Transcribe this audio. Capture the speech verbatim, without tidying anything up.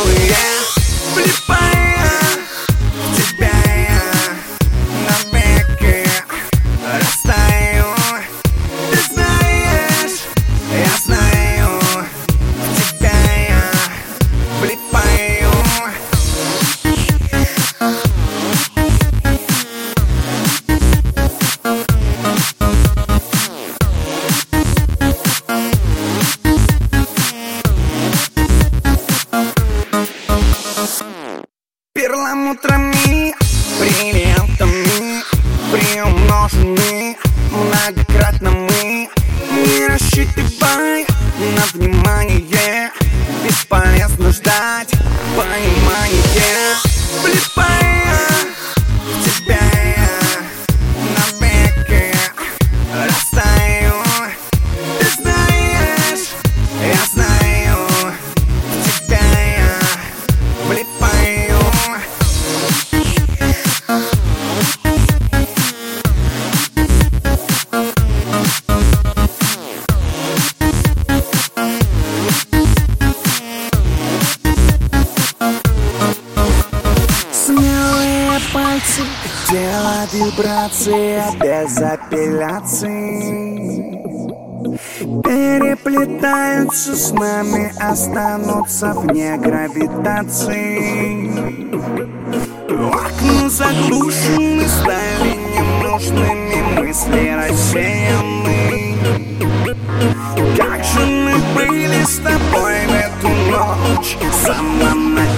смелые, влипая в тебя я навеки растаю. Ты знаешь, я знаю, в тебя я влипаю. Перламутрами, бриллиантами приумножены многократно мы. Не рассчитывай на внимание, бесполезно ждать понимания. Влипая в тебя я навеки растаю. Ты знаешь, я знаю, в тебя я влипаю. Смелые пальцы делают вибрации без апелляций. Переплетаются с нами, останутся вне гравитации. Окна заглушены, стали ненужными, мысли рассеяны. Как же мы были с тобой в эту ночь в самом начале.